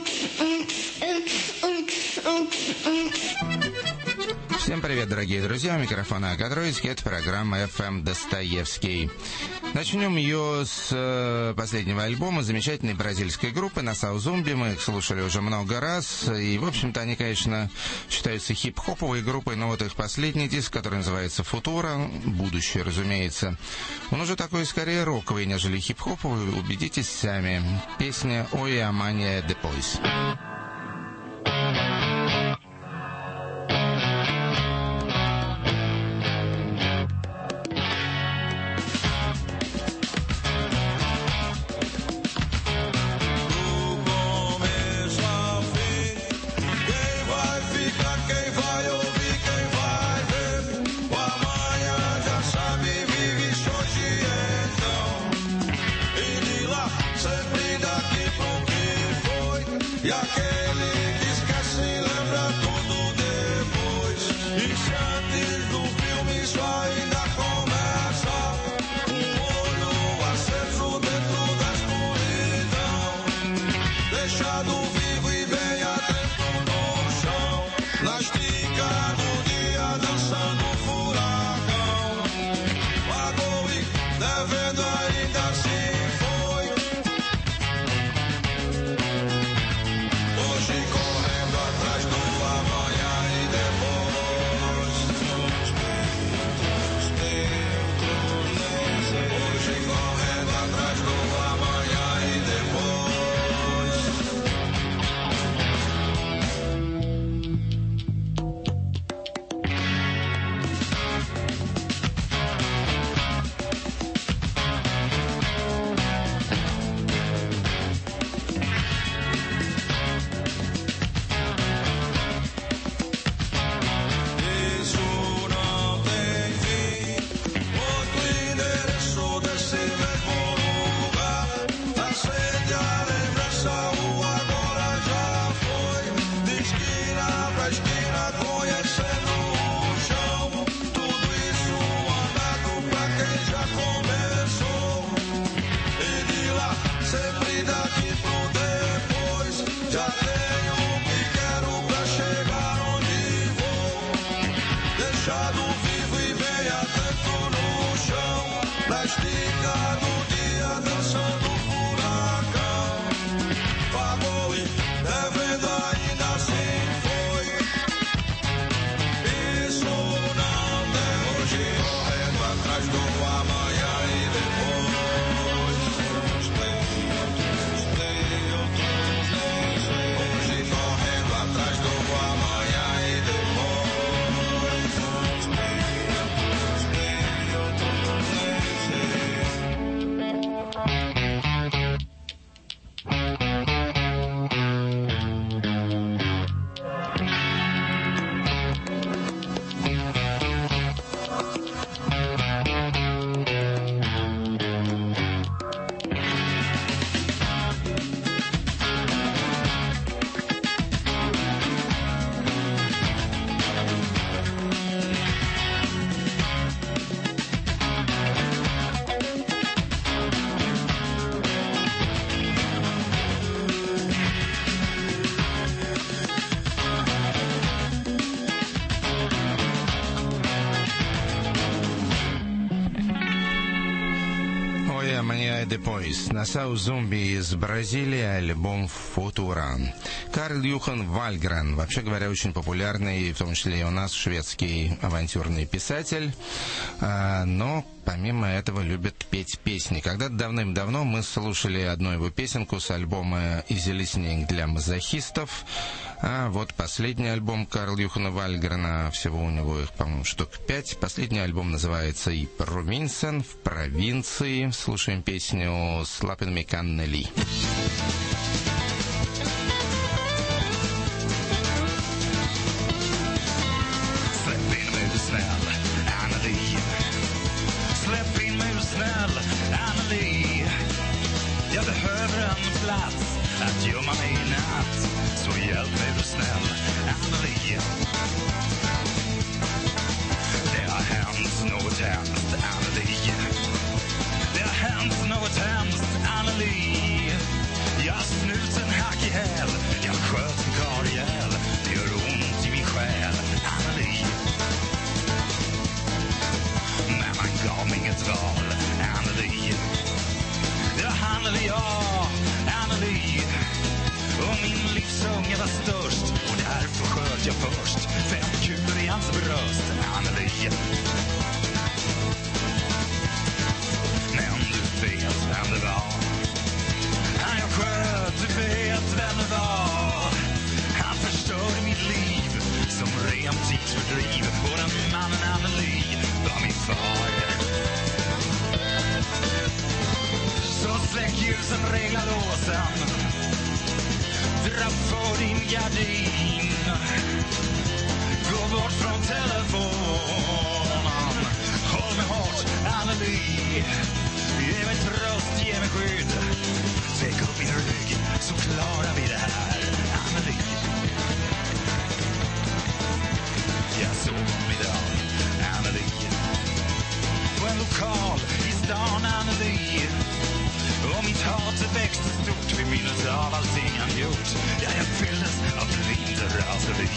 Всем привет, дорогие друзья, у микрофона Кадроицкий, это программа FM Достоевский. Начнем ее с последнего альбома замечательной бразильской группы Nação Zumbi. Мы их слушали уже много раз, и, в общем-то, они, конечно, считаются хип-хоповой группой, но вот их последний диск, который называется «Футура», будущее, разумеется, он уже такой скорее роковый, нежели хип-хоповый, убедитесь сами. Песня «Oi Amanhã Depois». Depois. Nação Zumbi из Бразилии, альбом «Футура». Карл Юхан Вальгрен, вообще говоря, очень популярный, в том числе и у нас, шведский авантюрный писатель, но помимо этого любит петь песни. Когда-то давным-давно мы слушали одну его песенку с альбома «Easy Listening» для мазохистов. А вот последний альбом Карла Юхана Вальгрена, всего у него их, по-моему, штук 5. Последний альбом называется «И Провинсен», в провинции. Слушаем песню «Слапен Меканнели». Jag behöver en plats att gömma mig i natt. Så hjälp mig du snäll, Anneli. Det har hänt något hemskt, Anneli. Det har hänt något hemskt, Anneli. Jag har snuten hack i häl. sköt en karl ihjäl. Det gör ont i min själ, Anneli. Men man gav mig inget val, Anneli. Det var han eller jag, Anneli. Och min livsunge var störst, och därför sköt jag först 5 kulor i hans bröst, Anneli. Men du vet vem det var han jag sköt, du vet vem det var. Han förstörde mitt liv som rent tidsfördriv. Och den mannen Anneli var min far. Så släck ljusen, regla låsen, dra för din gardin, gå bort från telefonen, håll mig hårt, Anneli. Ge mig tröst, ge mig skydd, täck upp min rygg, så klarar vi det här, Anneli. Jag såg om idag, Anneli, på en lokal i stan, Anneli. Och mitt hat växte stort vid minnet av allting han gjort. Ja, jag fylldes av blind raseri.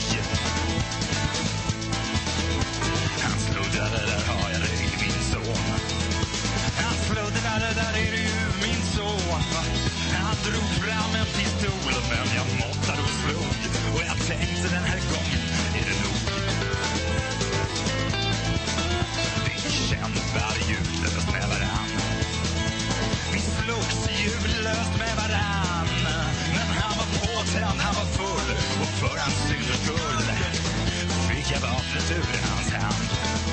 Han sluddade, där har jag dig, min son. Han sluddade, där är du, min son. Han drog fram en pistol, men jag måttade och slog. Och jag tänkte, den här gången är det nog. Vi kämpar ljudlöst med varann. Vi slogs ljudlöst med varann. Men han var påtänd, han var full. Och för hans synders skull fick jag vapnet ur hans hand.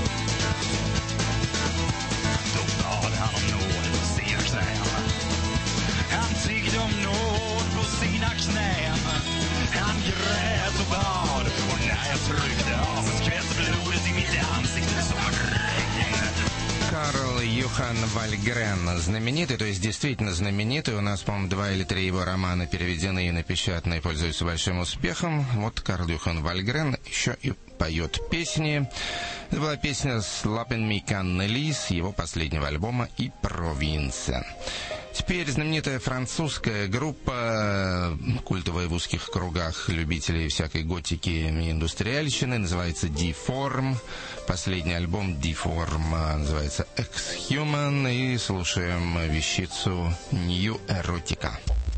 Då bad han om nåd på sina knän. Han tiggde om nåd på sina knän. Han grät och bad. Och när jag tryckte av skvätt blodet i mitt ansikte som regn. Карл Юхан Вальгрен, знаменитый, то есть действительно знаменитый. У нас, по-моему, 2 или 3 его романа переведены и напечатаны и пользуются большим успехом. Вот Карл Юхан Вальгрен еще и поет песни. Это была песня «Слапен Миканнели» с его последнего альбома «И провинция». Теперь знаменитая французская группа, культовая в узких кругах любителей всякой готики и индустриальщины, называется Deform. Последний альбом Deform называется Exhuman, и слушаем вещицу New Erotica.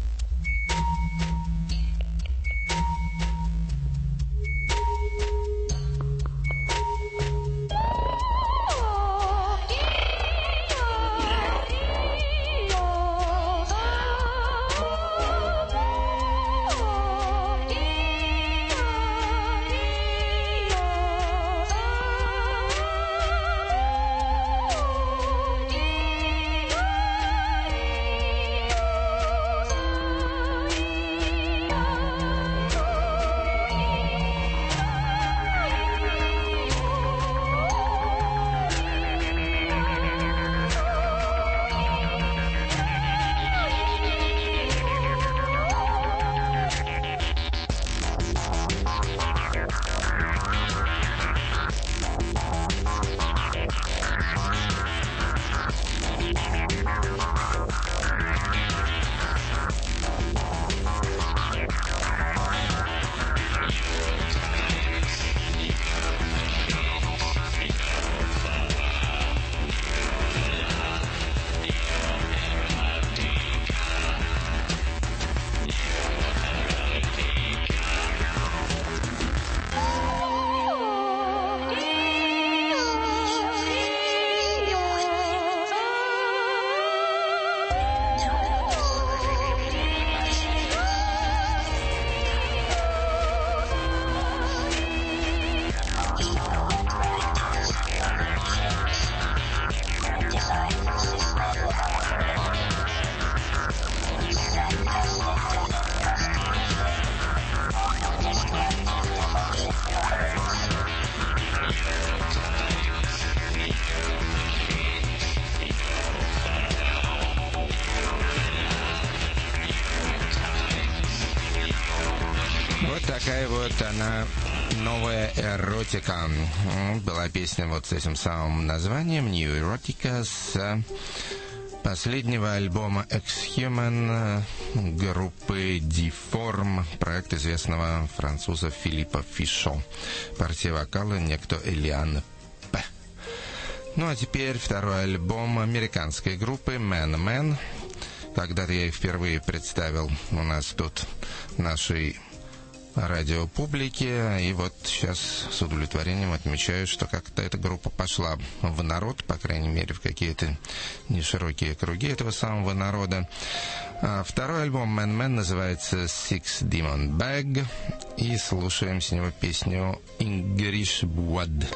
Такая вот она, новая эротика. Была песня вот с этим самым названием New Erotica с последнего альбома Exhuman группы Deform, проект известного француза Филиппа Фишо. Партия вокала некто Элиан П. Ну а теперь второй альбом американской группы Man Man. Когда-то я их впервые представил у нас тут нашей радиопублике, и вот сейчас с удовлетворением отмечаю, что как-то эта группа пошла в народ, по крайней мере, в какие-то неширокие круги этого самого народа. Второй альбом Man Man называется Six Demon Bag, и слушаем с него песню English Blood.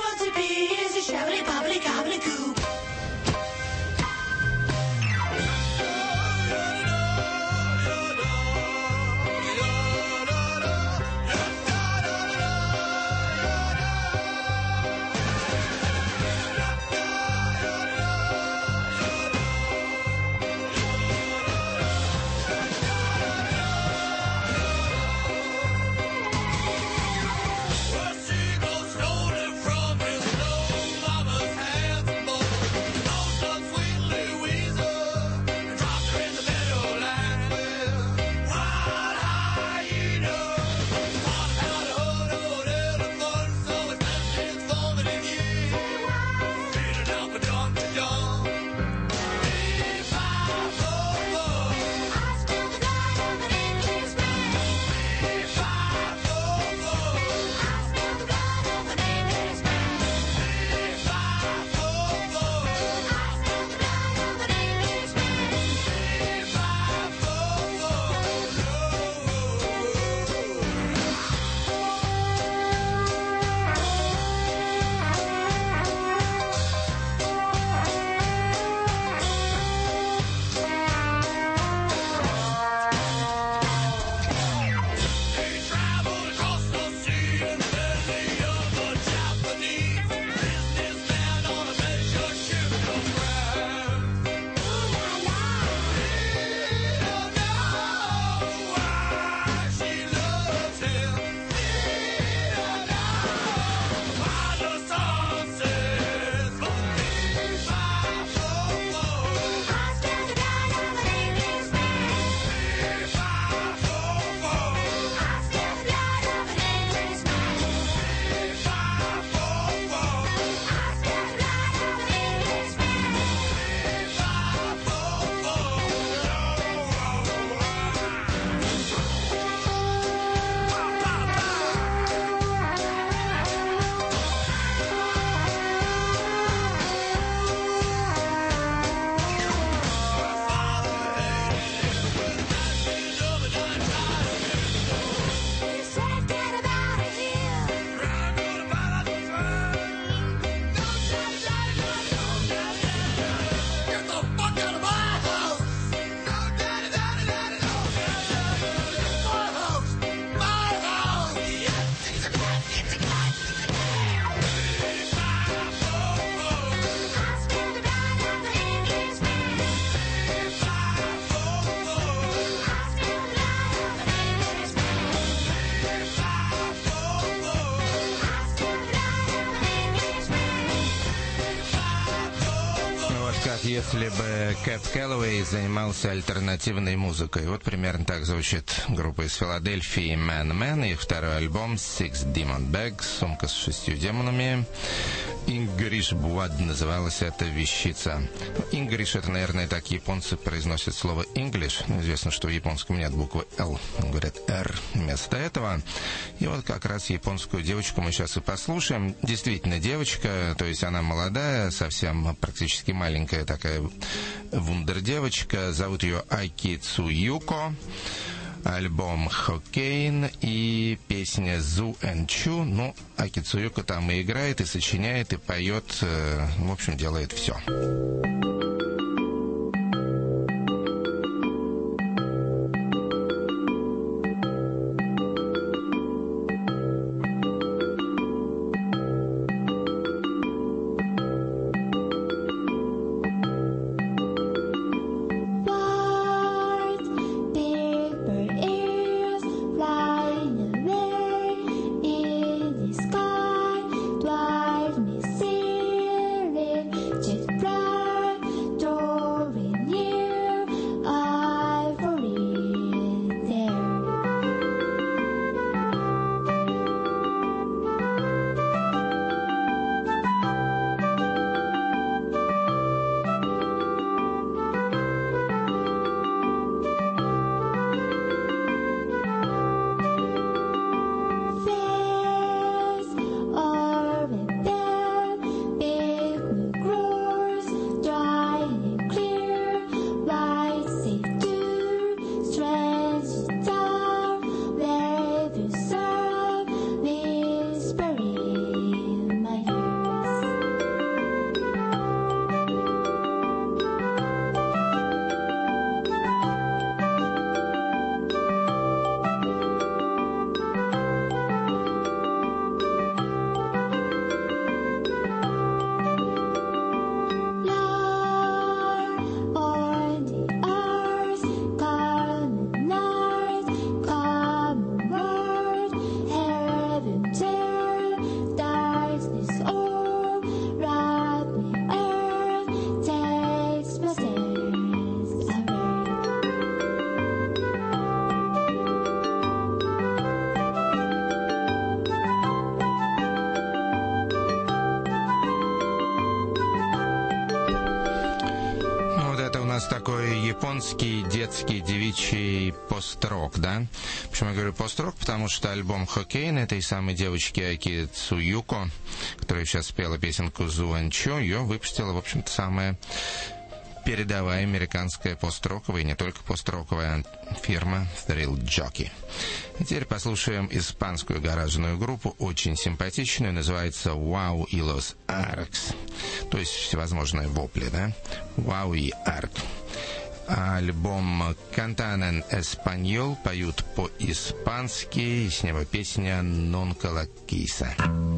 Если бы Кэт Кэллоуэй занимался альтернативной музыкой. Вот примерно так звучит группа из Филадельфии Man Man. Их второй альбом Six Demon Bag, сумка с 6 демонами. English Blood называлась эта вещица. English — это, наверное, так японцы произносят слово English. Известно, что в японском нет буквы L, говорят R вместо этого. И вот как раз японскую девочку мы сейчас и послушаем. Действительно девочка, то есть она молодая, совсем практически маленькая такая вундердевочка. Зовут ее Аки Цуюко. Альбом «Хоккейн» и песня «Зу and Чу». Ну, Аки Цуюко там и играет, и сочиняет, и поет. В общем, делает все. Drive me silly, just drive японский детский девичий пост-рок, да? Почему я говорю пост-рок? Потому что альбом «Хоккейн» этой самой девочки Аки Цуюко, которая сейчас спела песенку «Зуанчо», ее выпустила, в общем-то, самая передовая американская пост-роковая, и не только пост-роковая фирма Thrill Jockey. И теперь послушаем испанскую гаражную группу, очень симпатичную, называется «Wow y los Arcs», то есть всевозможные вопли, да? «Wow y Arc». Альбом «Cantan en Español», поют по-испански, и с него песня «Nunca la quise».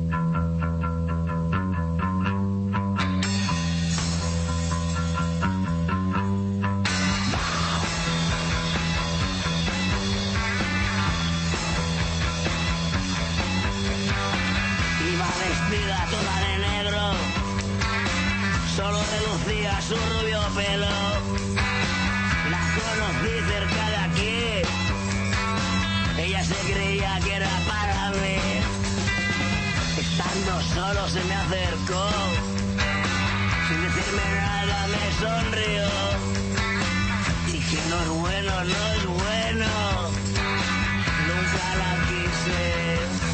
Toda de negro, solo relucía su rubio pelo. La conocí cerca de aquí, ella se creía que era para mí. Estando solo se me acercó, sin decirme nada me sonrió. Dije no es bueno, no es bueno, nunca la quise.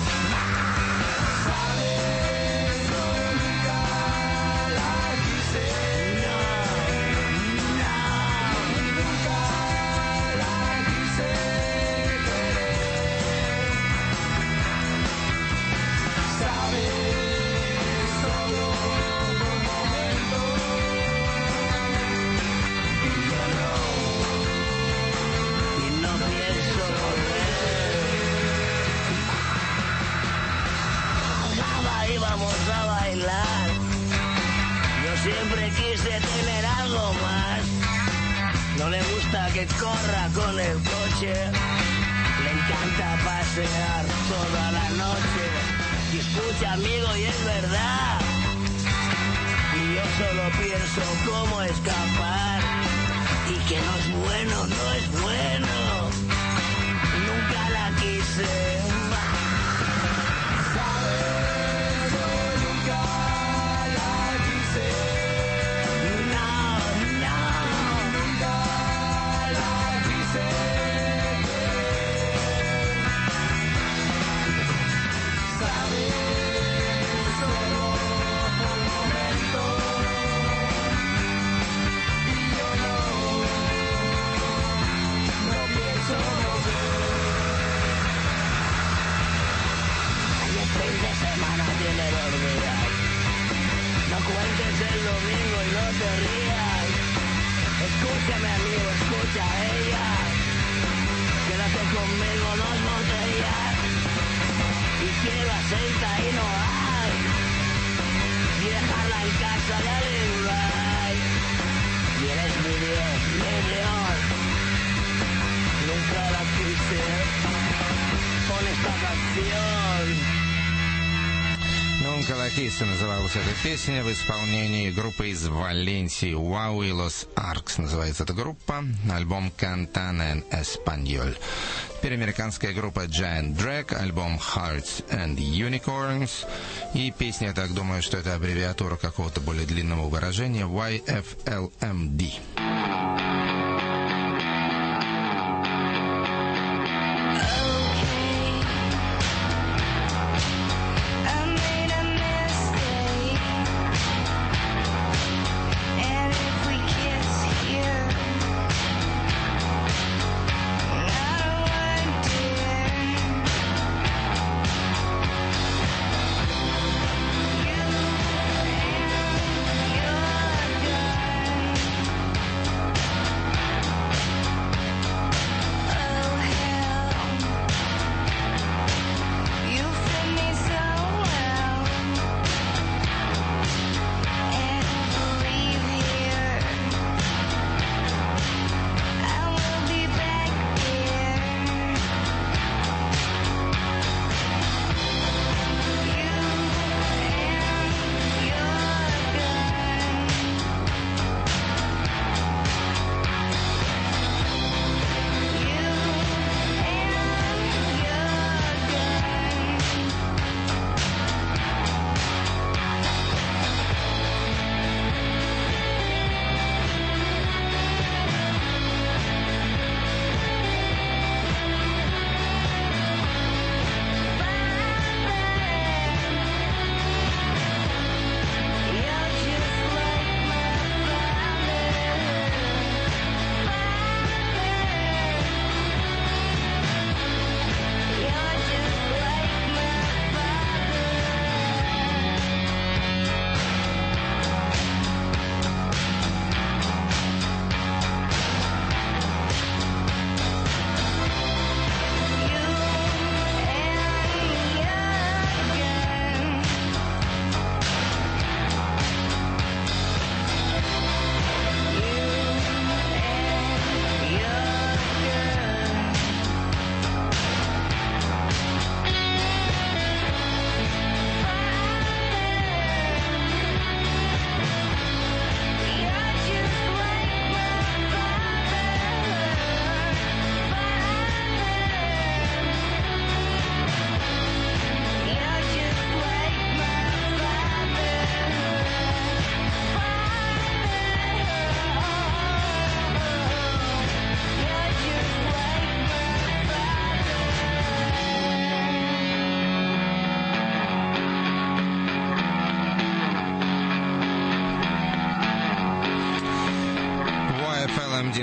Íbamos a bailar, yo siempre quise tener algo más. No le gusta que corra con el coche, le encanta pasear toda la noche. Y escucha amigo y es verdad, y yo solo pienso cómo escapar. Y que no es bueno, no es bueno, nunca la quise. Cuentes el domingo y no te rías. Escúchame amigo, escucha a ella. Quédate conmigo 2 botellas. Y quiero aceite y no hay. Y dejarla en casa de Alibay. Y eres mi Dios, mi Dios. Nunca la quise. Con esta canción. «Nunca la quise» называлась эта песня в исполнении группы из Валенсии «Wow y los Arcs» называется эта группа, альбом «Cantan en Español». Теперь американская группа Giant Drag, альбом «Hearts and Unicorns», и песня, я так думаю, что это аббревиатура какого-то более длинного выражения, YFLMD.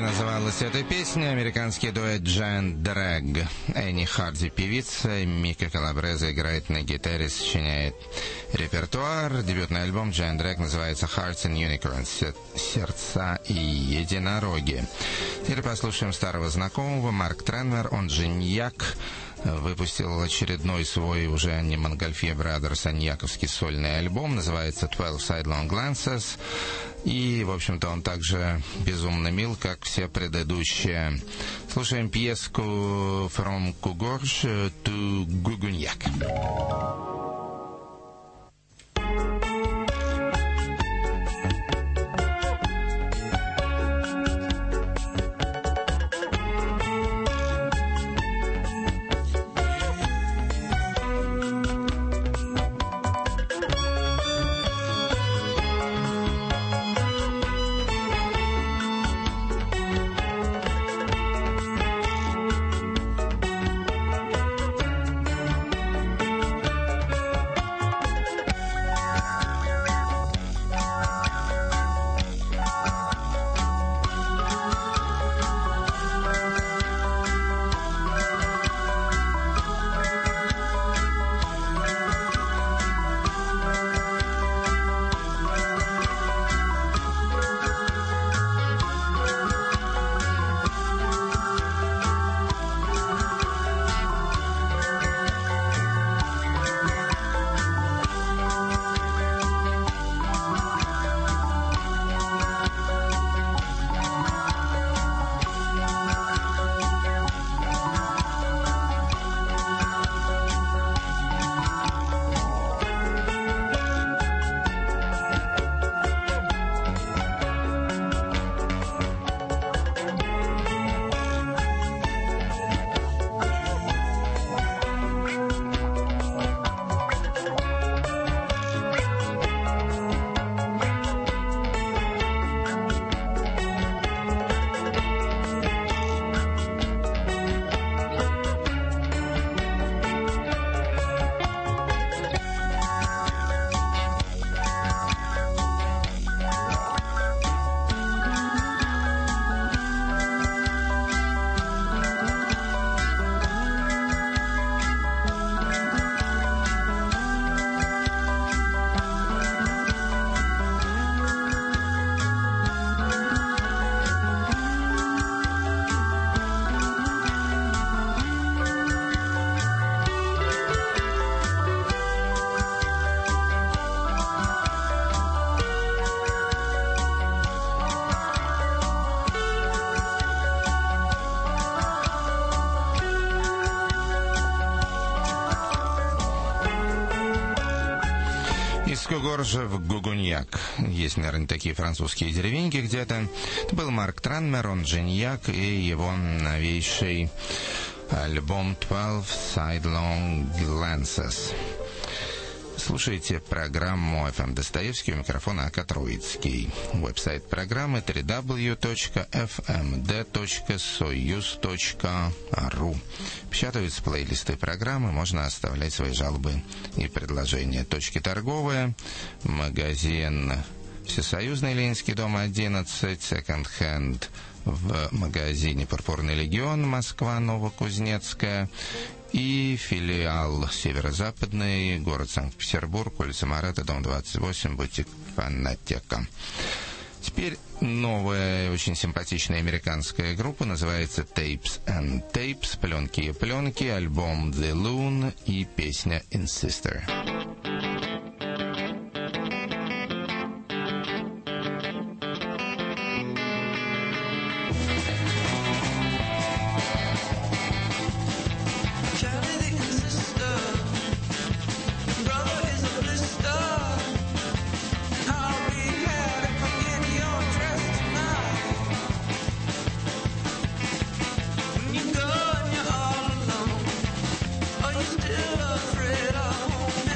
называлась эта песня. Американский дуэт Giant Drag. Энни Харди певица, Мика Калабреза играет на гитаре, сочиняет репертуар. Дебютный альбом Giant Drag называется Hearts and Unicorns. Сердца и единороги. Теперь послушаем старого знакомого. Марк Треннер, он же Ньяк, выпустил очередной свой уже не Монгольфье Brothers, а ньяковский сольный альбом. Называется 12 Sidelong Glances. И, в общем-то, он также безумно мил, как все предыдущие. Слушаем пьеску «From Cougorge to Guguniak». Кугоржа в Гугуньяк. Есть, наверное, такие французские деревеньки где-то. Это был Марк Треннер, он же Ньяк, и его новейший альбом 12 Sidelong Glances. Слушайте программу «FM Достоевский», у микрофона Ака Троицкий. Веб-сайт программы www.fmd.soyuz.ru. Печатаются плейлисты программы, можно оставлять свои жалобы и предложения. Точки торговые, магазин Всесоюзный, Ленинский дом 11, секонд-хенд в магазине «Пурпурный легион», Москва, Новокузнецкая, и филиал северо-западный, город Санкт-Петербург, улица Марата, дом 28, бутик «Фонотека». Теперь новая, очень симпатичная американская группа, называется Tapes and Tapes, пленки и пленки, альбом The Loon и песня Insister. Still afraid of home.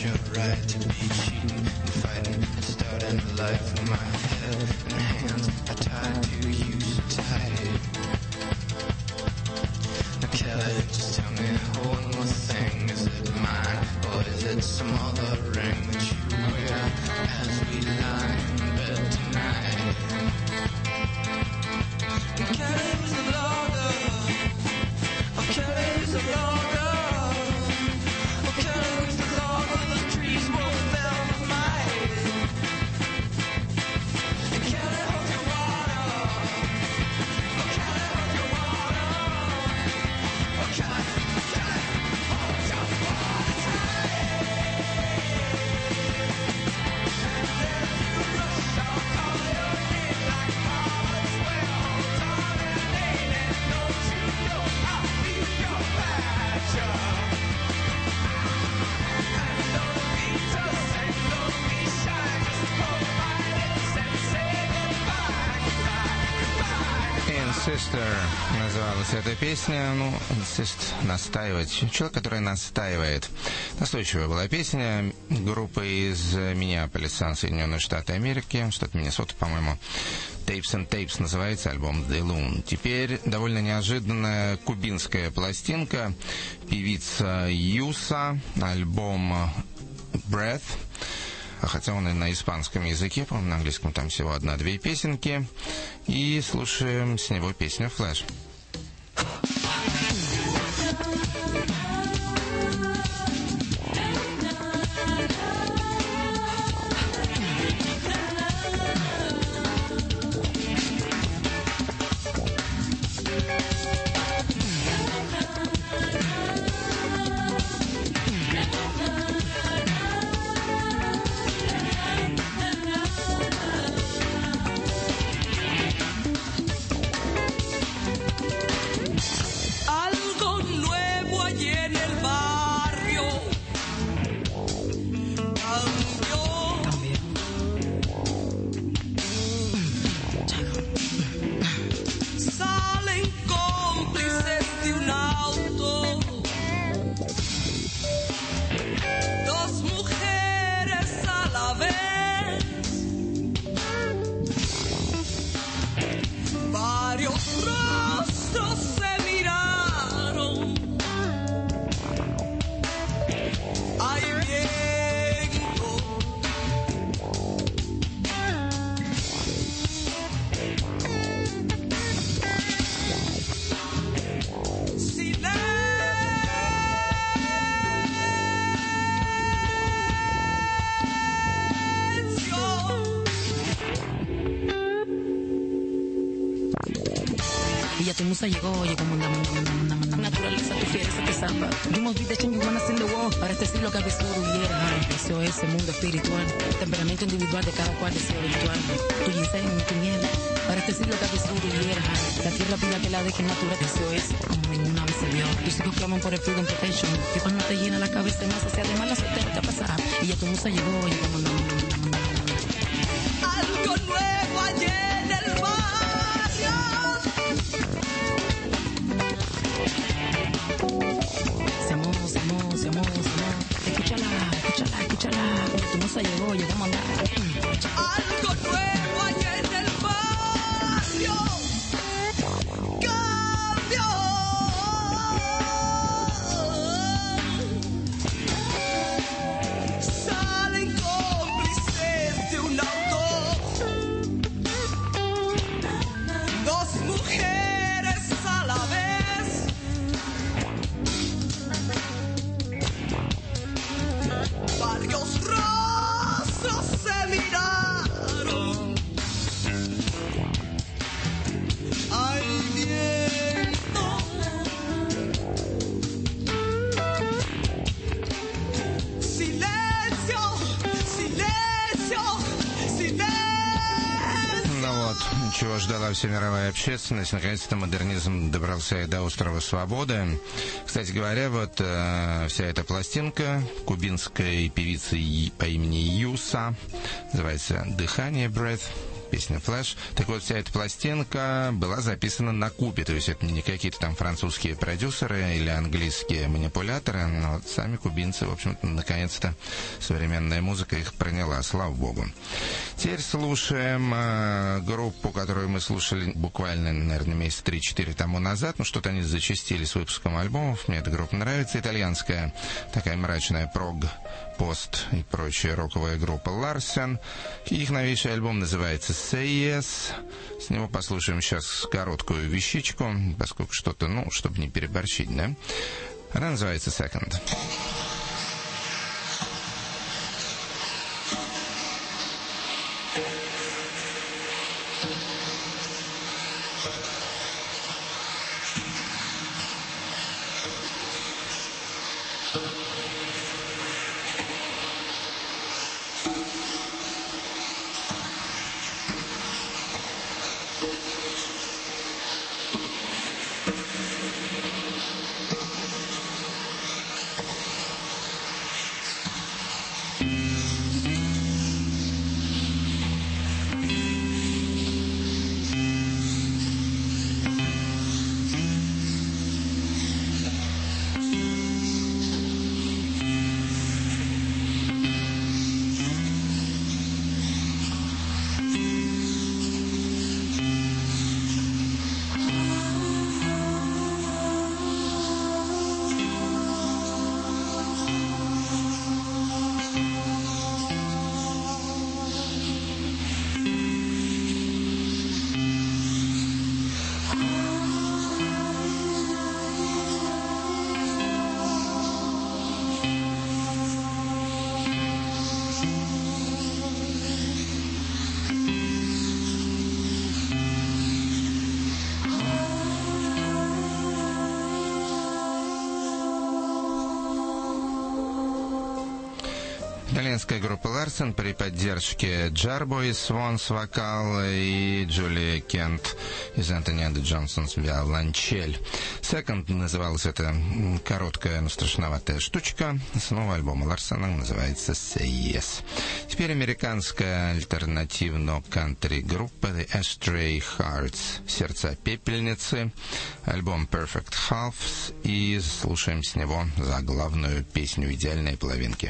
your right to be cheap and fighting, starting a life with my head and hands are tied to you so tight. Now Kelly, just tell me one more thing, is it mine or is it some other ring that you wear as we lie in bed tonight? Kelly was the blogger, oh Kelly was the blogger. Sister называлась эта песня. Ну, insist, настаивать. Человек, который настаивает. Настойчивая была песня группы из Миннеаполиса, Соединенные Штаты Америки, штат Миннесота, по-моему. Tapes and Tapes называется альбом The Loon. Теперь довольно неожиданная кубинская пластинка. Певица Юса, альбом Breath. Хотя он и на испанском языке, по-моему, на английском там всего 1-2 песенки. И слушаем с него песню «Флэш». Tu musa llegó manda, naturaleza, tu fiereza te salva. Dimos vida, change you wanna sing the world. Para este siglo que absurdo hubiera, eso es el mundo espiritual. Temperamento individual de cada cual deseo virtual. Tu ginseng, tu miel. Para este siglo que absurdo hubiera, la tierra pida que la deje natural. Eso es como ninguna vez se vio. Tus hijos claman por el freedom protection. Que cuando te llena la cabeza más hacia además la suerte te pasa. Y ya tu musa llegó manda. Algo nuevo ayer en el barrio. Se amó. Escúchala. Tu musa llegó a mandar. Algo nuevo allá en el barrio. Cambio. Salen cómplices de un auto. Dos mujeres a la vez. Varios rostros se miraron. Hay viento. Silencio. Ну вот, чего ждала вся мировая общественность. Наконец-то модернизм добрался и до острова Свободы. Кстати говоря, вот вся эта пластинка кубинской певицы по имени Юса называется «Дыхание», «Breath». песня «Флэш». Так вот, вся эта пластинка была записана на Кубе, то есть это не какие-то там французские продюсеры или английские манипуляторы, но вот сами кубинцы, в общем-то, наконец-то современная музыка их проняла, слава богу. Теперь слушаем группу, которую мы слушали буквально, наверное, месяца 3-4 тому назад, ну что-то они зачастили с выпуском альбомов, мне эта группа нравится, итальянская, такая мрачная прог, пост и прочая роковая группа Larsen. Их новейший альбом называется Say Yes. С него послушаем сейчас короткую вещичку, поскольку что-то, ну, чтобы не переборщить, да? Она называется Second. Итальянская группа Larsen при поддержке Джарбо из Swans вокал и Джулия Кент из Антони энд Джонсонс виолончель. Second называлась эта короткая, но страшноватая штучка. С нового альбома Ларсена называется Say Yes. Теперь американская альтернативно-кантри группа The Ashtray Hearts, сердца пепельницы, альбом Perfect Halves, и слушаем с него заглавную песню идеальной половинки.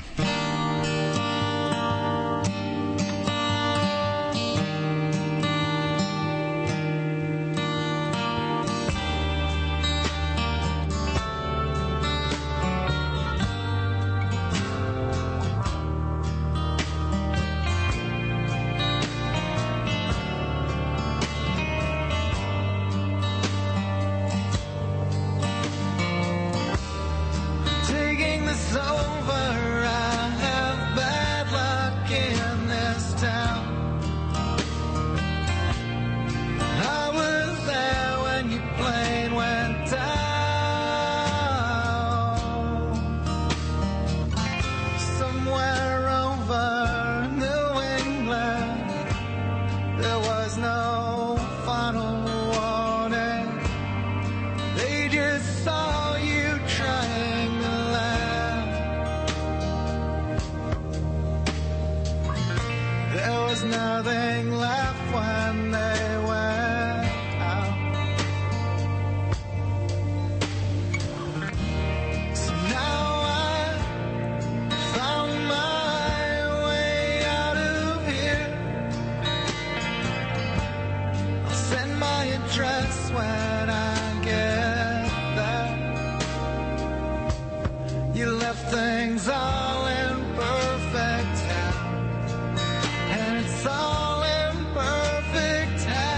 Perfect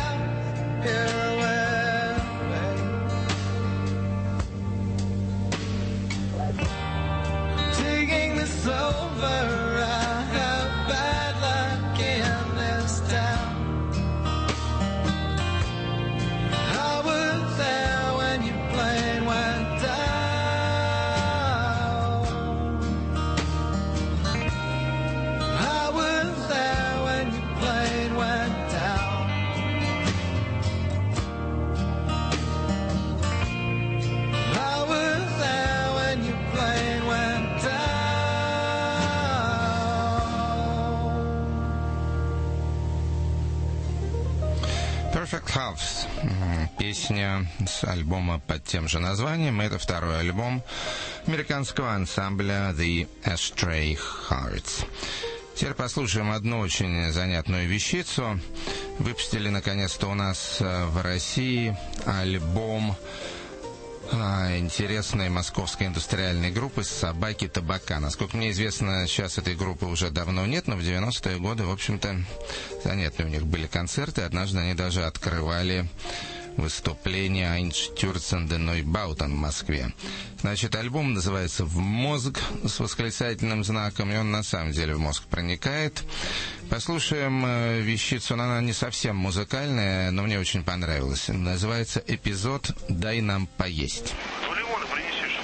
Dark Halves. Песня с альбома под тем же названием. Это второй альбом американского ансамбля The Astray Hearts. Теперь послушаем одну очень занятную вещицу. Выпустили наконец-то у нас в России альбом интересной московской индустриальной группы «Собаки Табака». Насколько мне известно, сейчас этой группы уже давно нет, но в 90-е годы, в общем-то, занятные у них были концерты. Однажды они даже открывали выступление «Einstürzende Neubauten» в Москве. Значит, альбом называется «В мозг» с восклицательным знаком, и он на самом деле в мозг проникает. Послушаем вещицу, она не совсем музыкальная, но мне очень понравилась. Называется «Эпизод «Дай нам поесть». Лимона принесешь?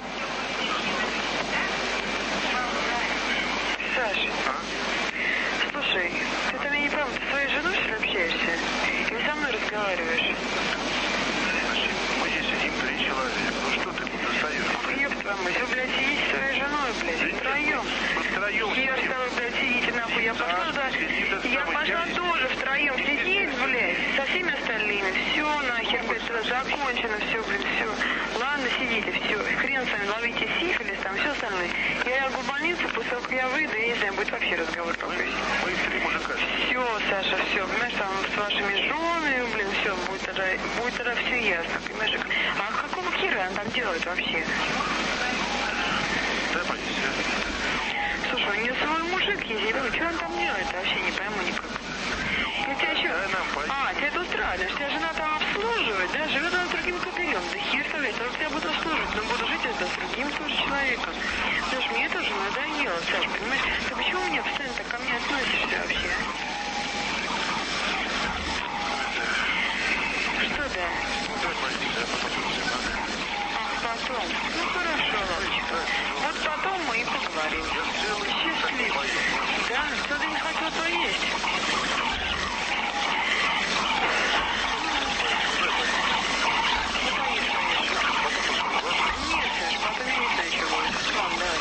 Саша, слушай, ты там, я не помню, ты с своей женой, что ли, общаешься? Или со мной разговариваешь? Мы здесь сидим 3 человека. Ну что ты тут достаешь? Ёб твою мать, вы, блядь, сидите с своей женой, блядь, втроем. Мы втроем Хер с сидим. тобой, блядь, сидите нахуй. Я пошла туда, я пошла тоже втроем сидеть, блядь, со всеми остальными. Все нахер, блядь, это закончено, все, блядь, все. Ладно, сидите, все. Хрен с вами, ловите сифилис, там, все остальное. Я лягу в больницу, после того, как я выйду, я не знаю, будет вообще разговор какой-то. Мы 3 мужика. Все, Саша, все, понимаешь, там с вашими женами, блин, все, будет тогда все ясно, понимаешь? А какого хера она там делает вообще? Дай поесть, а? Слушай, у нее свой мужик есть, я думаю, что он там делает, вообще не пойму никак. Я тебя еще... Дай нам поесть. тебя это устраивает, что тебя жена там обслуживает, да, живет она с другим кобелем, да хер с тобой, я тебя буду обслуживать, но буду жить с другим тоже человеком. Слушай, мне это уже надоело, Саш, понимаешь, ты почему мне постоянно так ко мне относишься вообще, а? Что да? Ну дай поесть, а потом все надо. Ах, потом. Ну хорошо, Лавочка. Вот потом мы и поговорим. Счастливо. Да, кто-то не хотел поесть. Ну, поешь. Нет, Саш, потом я не знаю, что будет. Ладно, давай,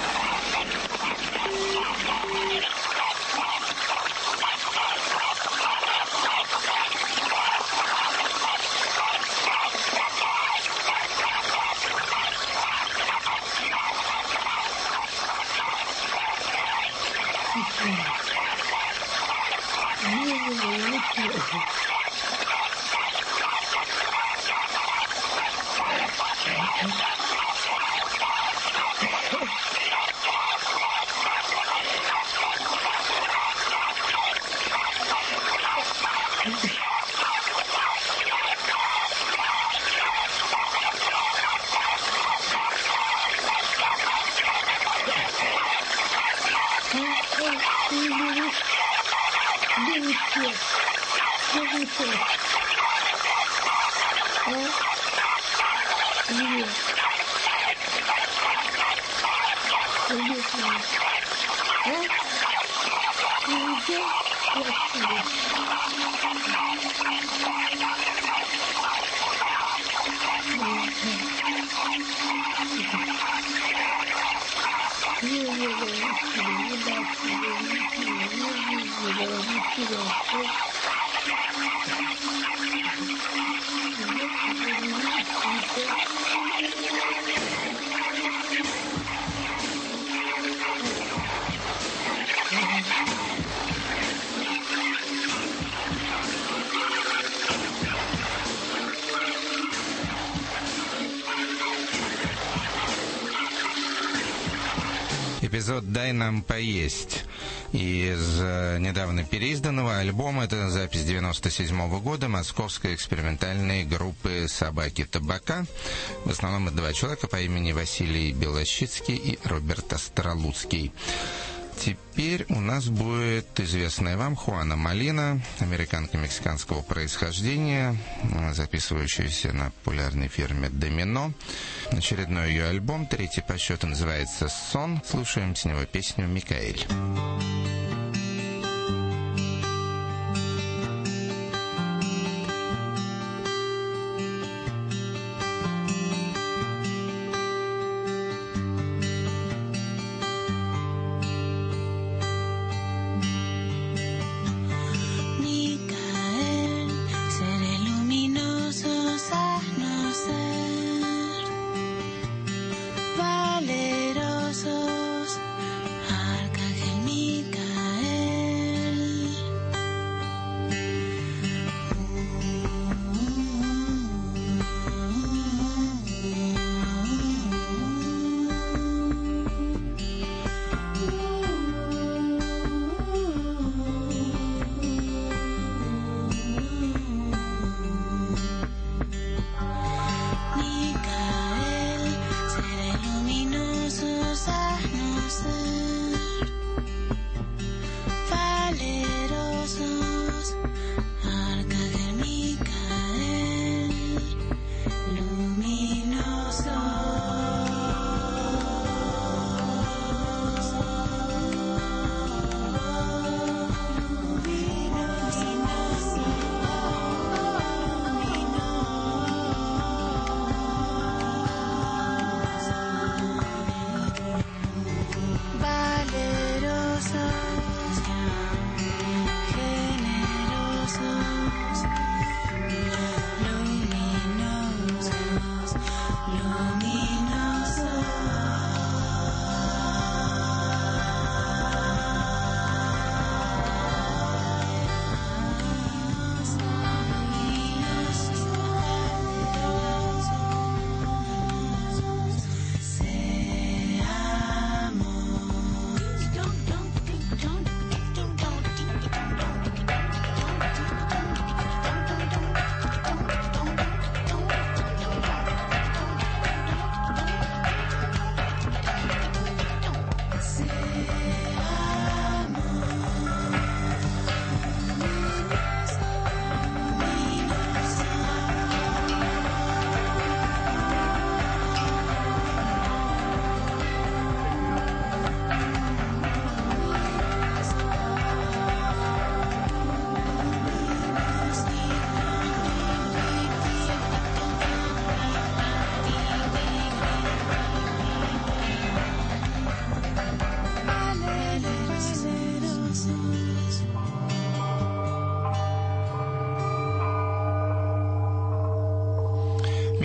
счастливо. Эпизод «Дай нам поесть» из недавно переизданного альбома. Это запись 97 года московской экспериментальной группы «Собаки Табака». В основном это 2 человека по имени Василий Белощицкий и Роберт Остролуцкий. Теперь у нас будет известная вам Хуана Молина, американка мексиканского происхождения, записывающаяся на популярной фирме «Домино». Очередной ее альбом, 3-й по счету, называется «Сон». Слушаем с него песню «Микаэль». Micael,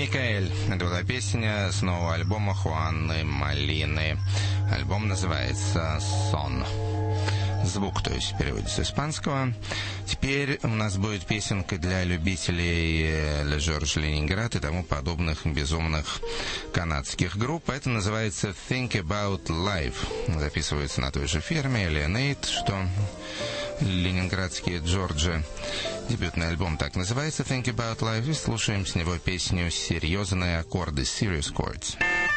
Микаэль. Это была песня с нового альбома Хуаны Малины. Альбом называется «Сон». Звук, то есть, переводится с испанского. Теперь у нас будет песенка для любителей Le Georges Leningrad и тому подобных безумных канадских групп. Это называется Think About Life. Записывается на той же фирме Leonate, что ленинградские Джорджи. Дебютный альбом так называется Think About Life. И слушаем с него песню «Серьезные аккорды» Serious Chords.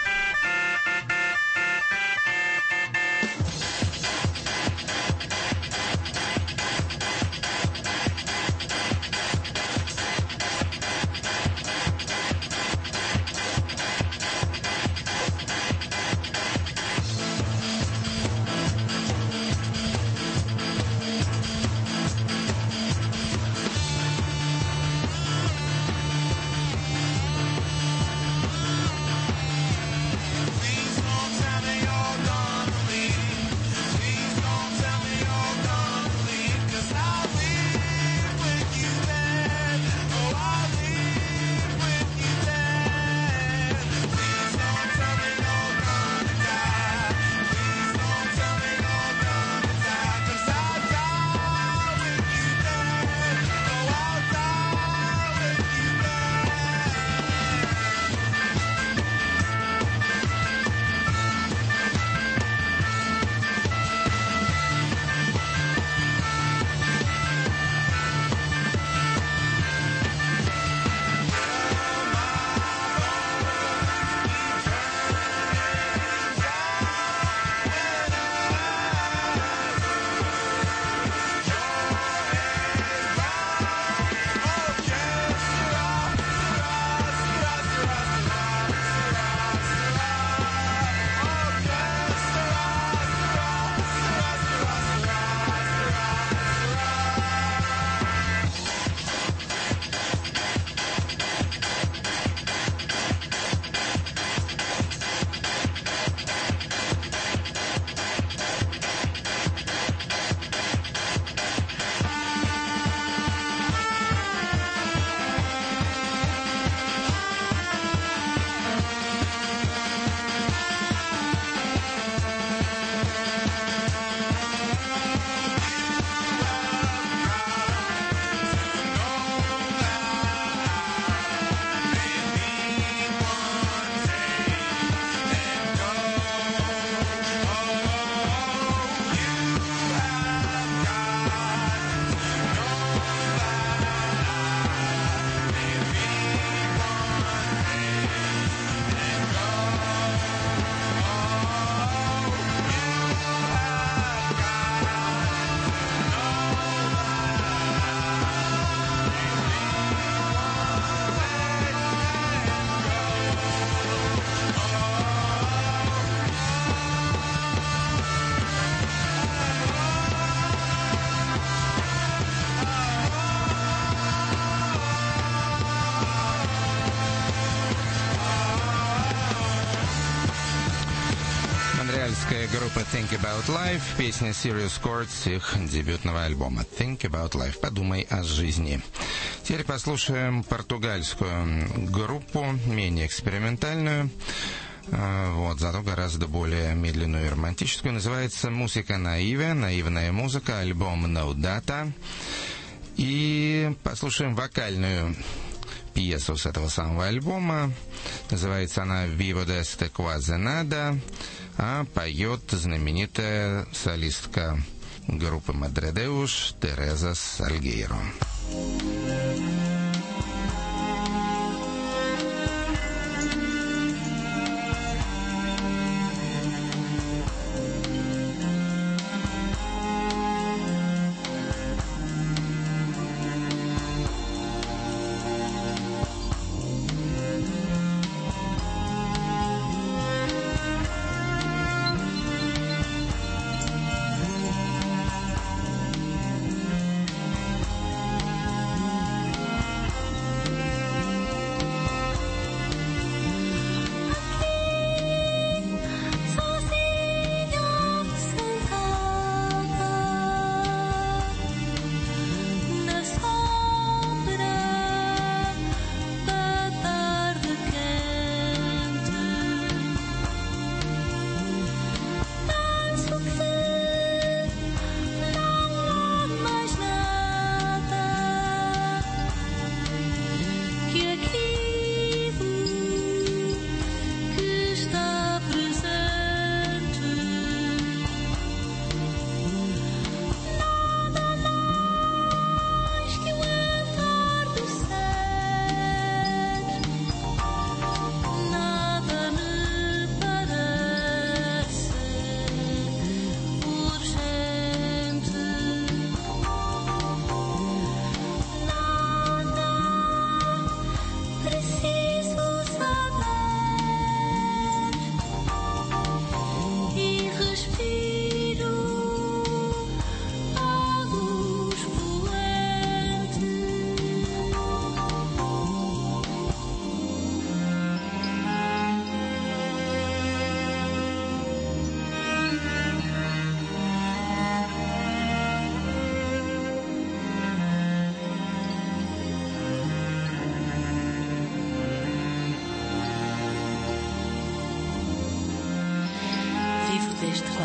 Группа Think About Life, песня Serious Chords их дебютного альбома Think About Life. Подумай о жизни. Теперь послушаем португальскую группу, менее экспериментальную, зато гораздо более медленную и романтическую. Называется «Музыка наиве», наивная музыка, альбом No Data. И послушаем вокальную пьесу с этого самого альбома. Называется она «Vivo desde quase nada», а поет знаменитая солистка группы Madredeus Тереза Сальгейро.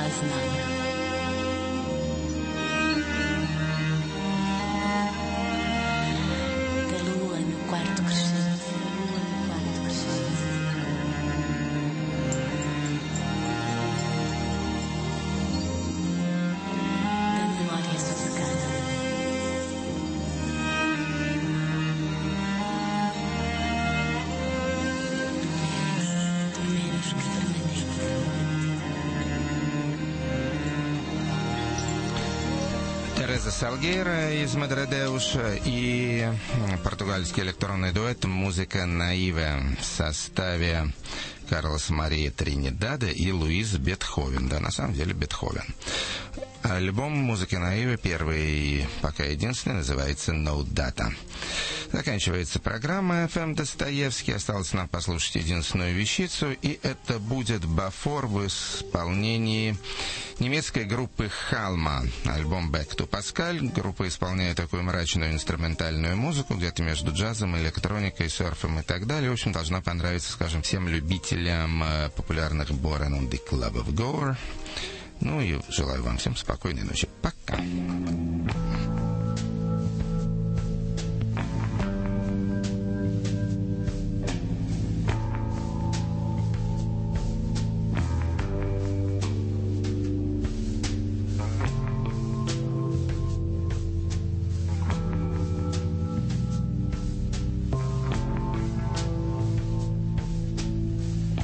знамя. Da lua é meu quarto crescente. Da memória sufocada. Do menos que permanente. Тереза Салгейра из Мадредеуша и португальский электронный дуэт «Музыка Наиве» в составе Карлоса Мария Тринидада и Луис Бетховен. Да, на самом деле Бетховен. Альбом «Музыка Наиве», первый и пока единственный, называется «No Data». Заканчивается программа «FM Достоевский». Осталось нам послушать единственную вещицу, и это будет «Бафор» в исполнении немецкой группы «Халма». Альбом «Back to Pascal». Группа исполняет такую мрачную инструментальную музыку, где-то между джазом, электроникой, серфом и так далее. В общем, должна понравиться, скажем, всем любителям популярных Born on the Club of Gower. Ну и желаю вам всем спокойной ночи. Пока.